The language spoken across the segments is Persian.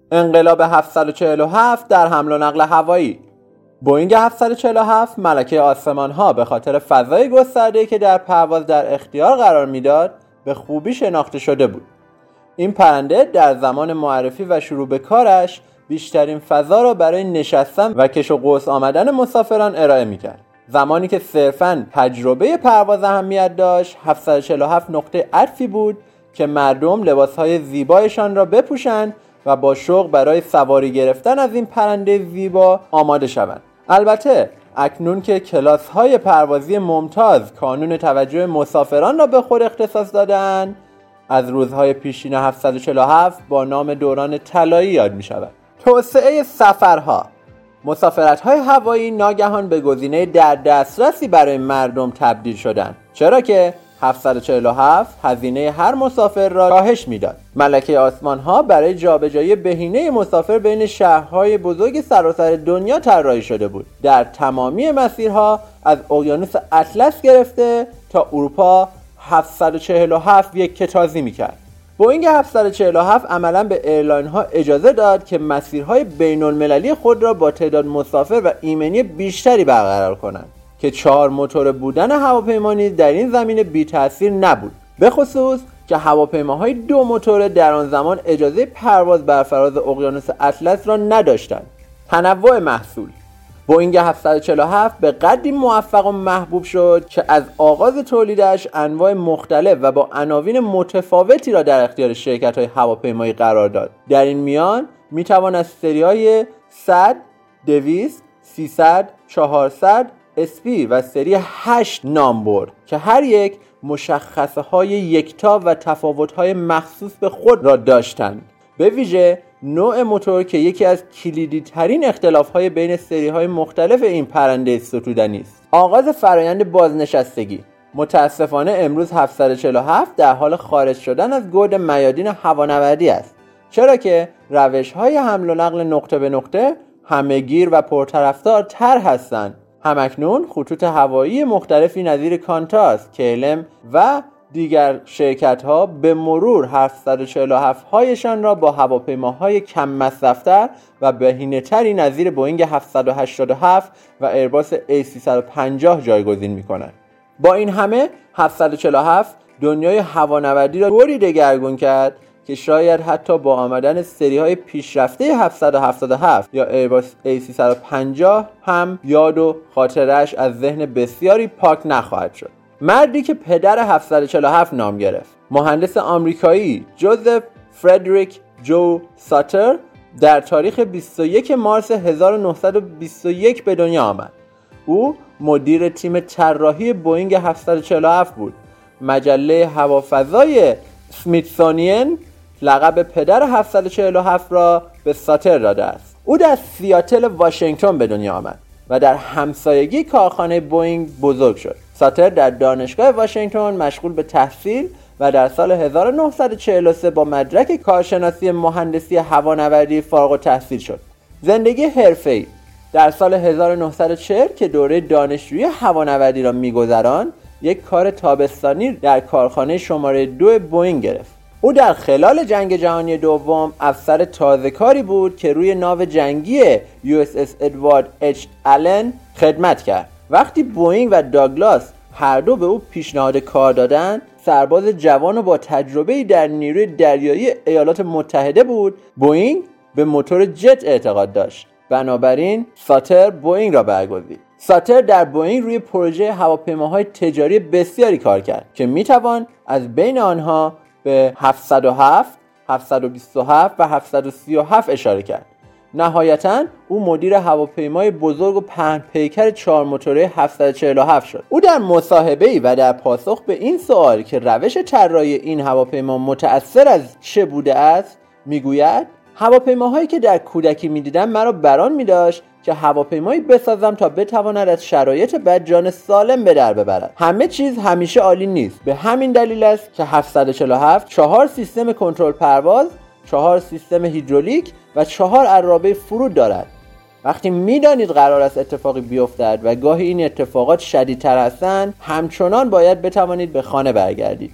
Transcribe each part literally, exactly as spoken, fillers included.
انقلاب هفتصد و چهل و هفت در حمل و نقل هوایی. بوئینگ هفتصد و چهل و هفت ملکه آسمان ها به خاطر فضای گسترده‌ای که در پرواز در اختیار قرار میداد به خوبی شناخته شده بود. این پرنده در زمان معرفی و شروع به کارش بیشترین فضا را برای نشستن و کش و قوس آمدن مسافران ارائه میکرد. زمانی که صرفاً تجربه پرواز اهمیت داشت، هفتصد و چهل و هفت نقطه عطفی بود که مردم لباسهای زیبایشان را بپوشند و با شوق برای سواری گرفتن از این پرنده زیبا آماده شوند. البته اکنون که کلاس‌های پروازی ممتاز کانون توجه مسافران را به خود اختصاص دادند، از روزهای پیشین هفتصد و چهل و هفت با نام دوران طلایی یاد می شود. توسعه سفرها. مسافرت‌های هوایی ناگهان به گزینه در دسترسی برای مردم تبدیل شدند، چرا که هفتصد و چهل و هفت هزینه هر مسافر را کاهش میداد. ملکه آسمان‌ها برای جابجایی بهینه مسافر بین شهرهای بزرگ سراسر دنیا طراحی شده بود. در تمامی مسیرها از اقیانوس اطلس گرفته تا اروپا هفتصد و چهل و هفت یک کتازی میکرد. بوئینگ هفتصد و چهل و هفت عملاً به ایرلاین ها اجازه داد که مسیرهای بین المللی خود را با تعداد مسافر و ایمنی بیشتری برقرار کنند که چهار موتور بودن هواپیما نیز در این زمینه بی تأثیر نبود، به خصوص که هواپیماهای دو موتور در آن زمان اجازه پرواز بر فراز اقیانوس اطلس را نداشتند. تنوع محصول. بوئینگ هفتصد و چهل و هفت به قدری موفق و محبوب شد که از آغاز تولیدش انواع مختلف و با عناوین متفاوتی را در اختیار شرکت‌های هواپیمایی قرار داد. در این میان میتوان از سری‌های صد، دویست، سیصد، چهارصد اسپی و سری هشت نام برد که هر یک مشخصه های یکتا و تفاوت های مخصوص به خود را داشتند، به ویژه نوع موتور که یکی از کلیدی ترین اختلاف های بین سری های مختلف این پرنده ستودنی است. آغاز فرایند بازنشستگی. متاسفانه امروز هفتصد و چهل و هفت در حال خارج شدن از گود میادین هوانوردی است، چرا که روش های حمل و نقل نقطه به نقطه همه‌گیر و پرطرفدار تر هستند. همکنون خطوط هوایی مختلفی نظیر کانتاس، کلم و دیگر شرکت ها به مرور هفتصد و چهل و هفت هایشان را با هواپیماهای کم مصرف‌تر و بهینه‌تری نظیر بوئینگ هفتصد و هشتاد و هفت و ایرباس ای سیصد و پنجاه جایگزین می‌کنند. با این همه هفتصد و چهل و هفت دنیای هوانوردی را طوری دگرگون کرد که شاید حتی با آمدن سری‌های پیشرفته هفتصد و هفتاد و هفت یا ایرباس ای سیصد و پنجاه هم یاد و خاطرش از ذهن بسیاری پاک نخواهد شد. مردی که پدر هفتصد و چهل و هفت نام گرفت، مهندس آمریکایی جوزف فردریک جو ساتر، در تاریخ بیست و یک مارس هزار و نهصد و بیست و یک به دنیا آمد. او مدیر تیم طراحی بوئینگ هفتصد و چهل و هفت بود. مجله هوافضای اسمیتسونین لقب پدر هفتصد و چهل و هفت را به ساتر داده است. او در سیاتل واشنگتن به دنیا آمد و در همسایگی کارخانه بوئینگ بزرگ شد. ساتر در دانشگاه واشنگتن مشغول به تحصیل و در سال هزار و نهصد و چهل و سه با مدرک کارشناسی مهندسی هوانوردی فارغ التحصیل شد. زندگی حرفه‌ای. در سال هزار و نهصد و چهل که دوره دانشجویی هوانوردی را می‌گذراند، یک کار تابستانی در کارخانه شماره دو بوئینگ گرفت. او در خلال جنگ جهانی دوم افسر تازه‌کاری بود که روی ناو جنگی یو اس اس ادوارد اچ آلن خدمت کرد. وقتی بوئینگ و داگلاس هر دو به او پیشنهاد کار دادند، سرباز جوان و با تجربه‌ای در نیروی دریایی ایالات متحده بود. بوئینگ به موتور جت اعتقاد داشت، بنابراین ساتر بوئینگ را برگزید. ساتر در بوئینگ روی پروژه هواپیماهای تجاری بسیاری کار کرد که میتوان از بین آنها به هفتصد و هفت، هفتصد و بیست و هفت و هفتصد و سی و هفت اشاره کرد. نهایتاً او مدیر هواپیمای بزرگ و پهن پیکر چهار موتوره هفتصد و چهل و هفت شد. او در مصاحبه‌ای و در پاسخ به این سوال که روش طراحی این هواپیما متأثر از چه بوده است میگوید: هواپیماهایی که در کودکی می‌دیدم مرا بران می‌داشت که هواپیمایی بسازم تا بتواند از شرایط بد جان سالم به در ببرد. همه چیز همیشه عالی نیست. به همین دلیل است که هفتصد و چهل و هفت چهار سیستم کنترل پرواز، چهار سیستم هیدرولیک و چهار عرابه فرود دارد. وقتی میدانید قرار است اتفاقی بیفتد و گاهی این اتفاقات شدیدتر هستند، همچنان باید بتوانید به خانه برگردید.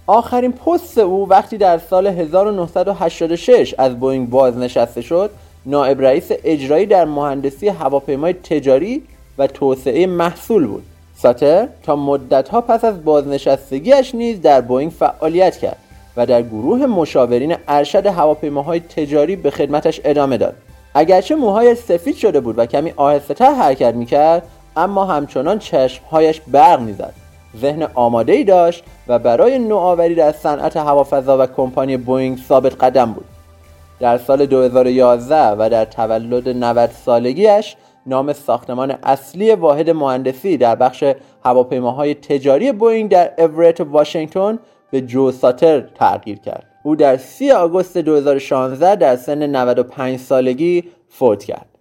آخرین پست او وقتی در سال هزار و نهصد و هشتاد و شش از بوئینگ بازنشسته شد، نایب رئیس اجرایی در مهندسی هواپیمای تجاری و توسعه محصول بود. ساتر تا مدت‌ها پس از بازنشستگیش نیز در بوئینگ فعالیت کرد و در گروه مشاورین ارشد هواپیماهای تجاری به خدمتش ادامه داد. اگرچه موهایش سفید شده بود و کمی آهسته‌تر حرکت می‌کرد، اما همچنان چشم‌هایش برق می‌زد. ذهن آماده‌ای داشت و برای نوآوری در صنعت هوافضا و کمپانی بوئینگ ثابت قدم بود. در سال دو هزار و یازده و در تولد نود سالگیش نام ساختمان اصلی واحد مهندسی در بخش هواپیماهای تجاری بوئینگ در اورت واشنگتن به جو ساتر تغییر کرد. او در سی آگوست دو هزار و شانزده در سن نود و پنج سالگی فوت کرد.